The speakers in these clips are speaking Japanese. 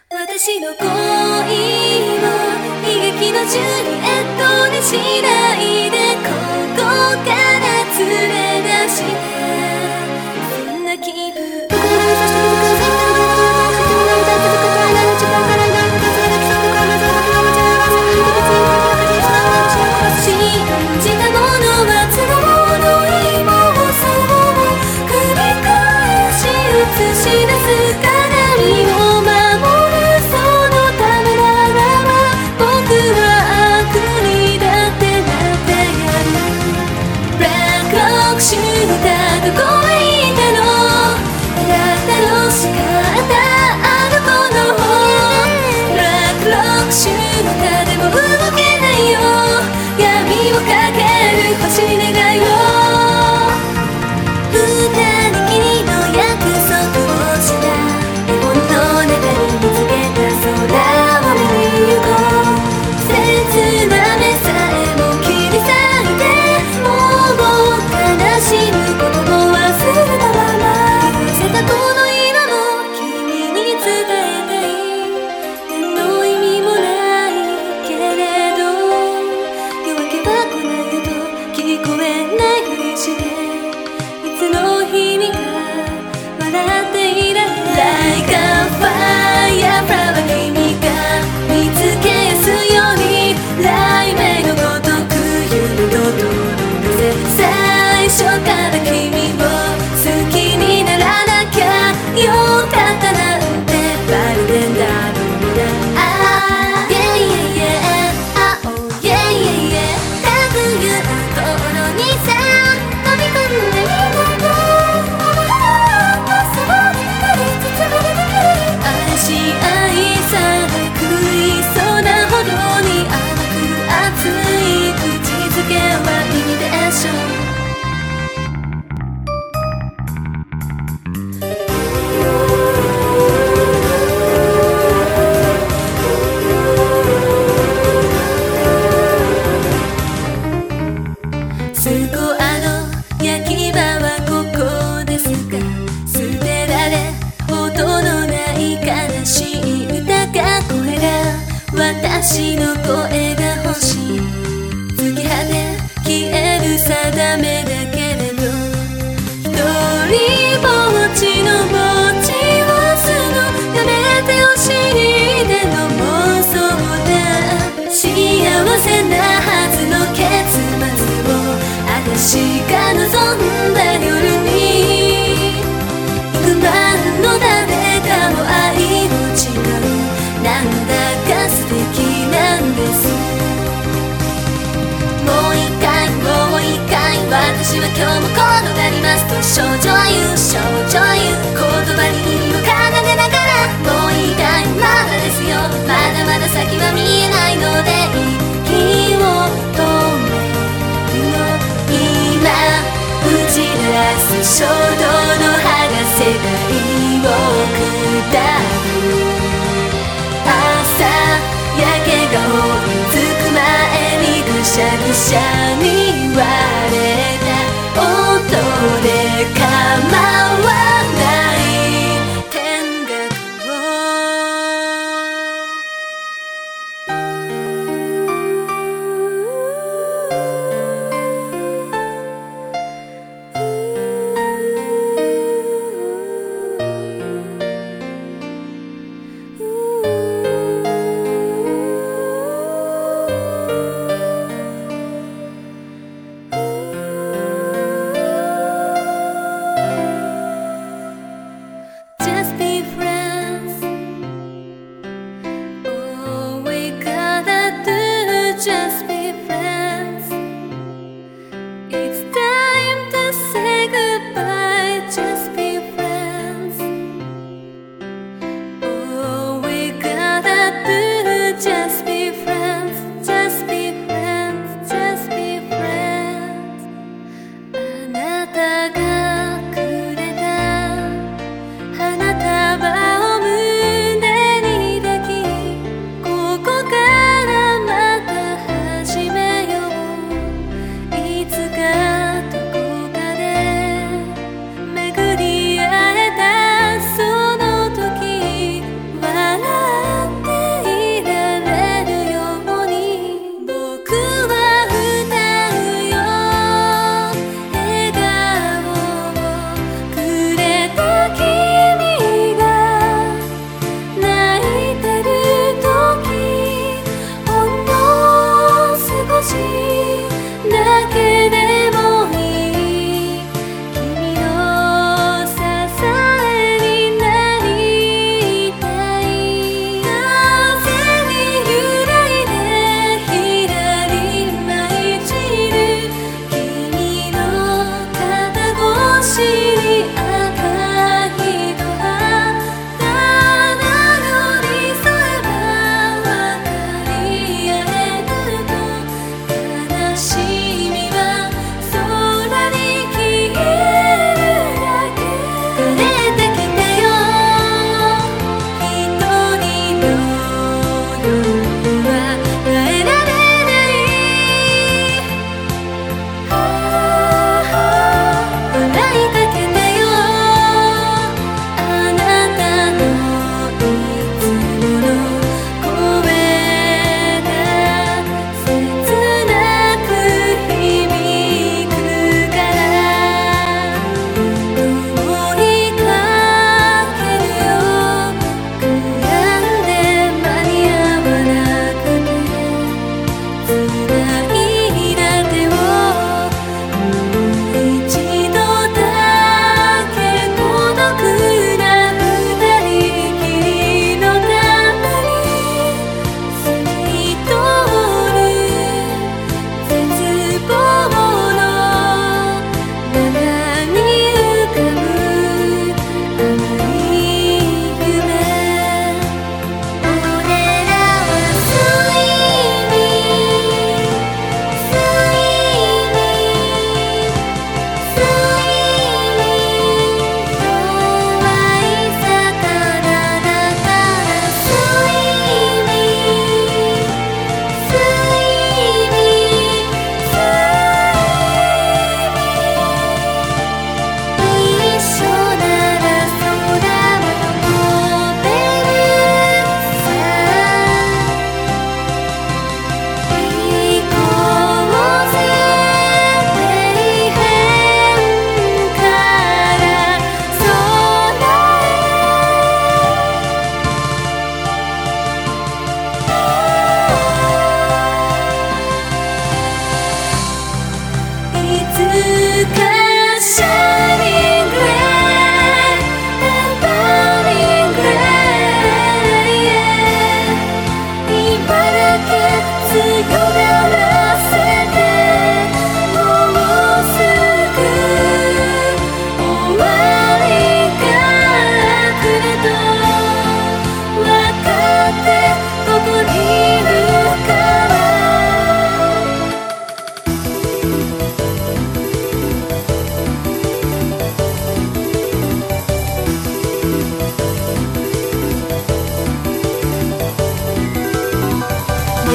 私の恋を悲劇のジュリエットにしないで、ここから連れ出してそんな気分。信じたものは都合のいい妄想を繰り返し映し出すから身を守るそのためならば、僕は悪にだってなってやる。ブラックロックシューターどこへ行ったの、あなたの叱ったあの子の方。ブラックロックシューターでも動けないよ、闇をかける星に願いを。二人きりの約束をした絵本の中に見つけた空を見に行こう。切な目さえも切り裂いて、もう悲しむことも忘れたまま寄せたこの今も君に伝えたい。何の意味もないけれど、夜明けは来ないと聞こえないふりして、いつの日にか笑っていられる。Like a fireflower 君が見つけやすいように、雷鳴のごとく指ととどめせ、最初から君を好きにならなきゃよかったなんてバレてんだろうな。あー yeah yeah yeah あ oh yeah yeah yeah たくいう頃にさ飛び込んでみたの。愛し愛され食いそうなほどに甘く熱い口づけはいいでしょう。スコアの焼き場はここですか。捨てられ音のない悲しい歌が声が、私の声が欲しい。突き果て消える定めだけれど、一人ぼっちのぼっちをすのやめてほしいでの妄想だ。幸せなはずの結末を私が望んだ夜に、幾万の誰かも愛を誓う、なんだか素敵なんです。もう一回もう一回私は今日も転がりますと少女は言う少女は言う、言葉に意味を奏でながら、もう一回まだですよ、まだまだ先は見えないので息を止めるの。今打ち鳴らす衝動の葉が世界を下る。朝焼けが追いつく前にぐしゃぐしゃに割れた音で構わない天国を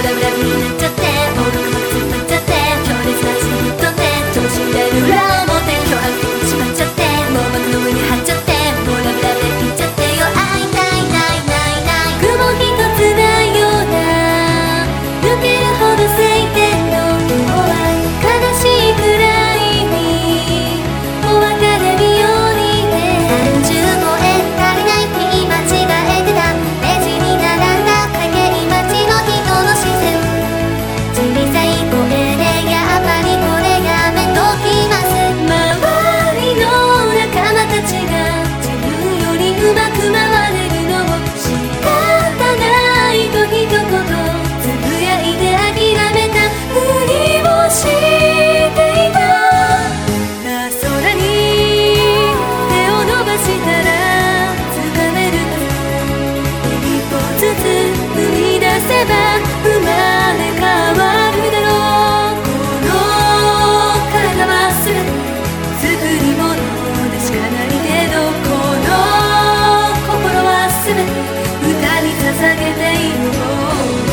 ラブラブになっちゃって音楽も突っ張っちゃって強烈な足にとって調子に出る裏表今日はしまっちゃってもう幕の上に張っちゃってもうラブラブでいっちゃってよ会いたいないないない雲一つないような抜けるほど晴天の雲は悲しいくらいにお別れ日和で30超え足りない日間違えてたレジに並んだ会計待ちの人の視線小さい声でやっぱりこれやめときます周りの仲間たちが自分よりうまく回れるのも仕方ないと一言つぶやいて諦めたふりをしていた空に手を伸ばしたら掴める一歩ずつ踏み出せば生まれ変わるだろうこの体は全て作り物でしかないけどこの心は全て歌に捧げているの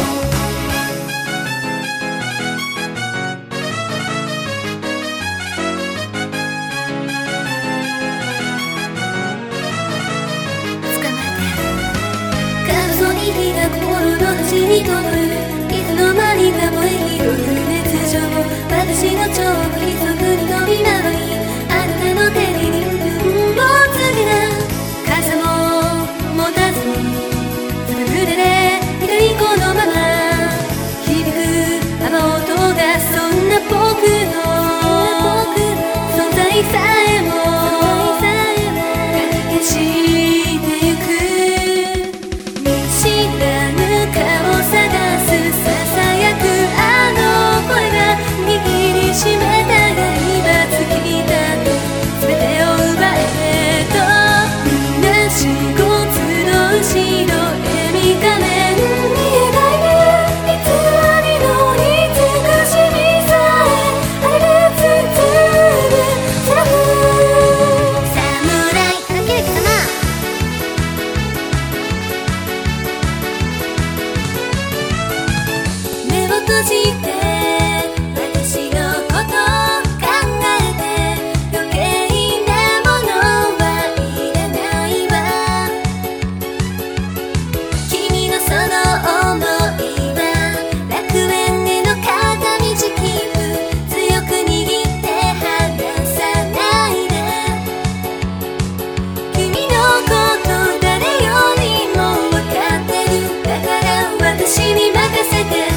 火が心の端に灯るいつの間にか燃え広がる熱情私の超不規則に飛び回りあなたの手に任分を告げた傘も持たずにその筆で左子のまま響く雨音がそんな僕の存在さえもかき消してゆく顔を探すささやくあの声が握りしめた刃尽きたと全てを奪えとみなしごつの後ろへ見かめに描いて偽りの慈しみさえあれで包むセラフ侍竹内様閉じて私のこと考えて余計なものはいらないわ君のその想いは楽園への片道切符強く握って離さないで君のこと誰よりも分かってるだから私に任せて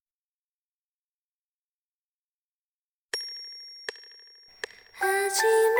始め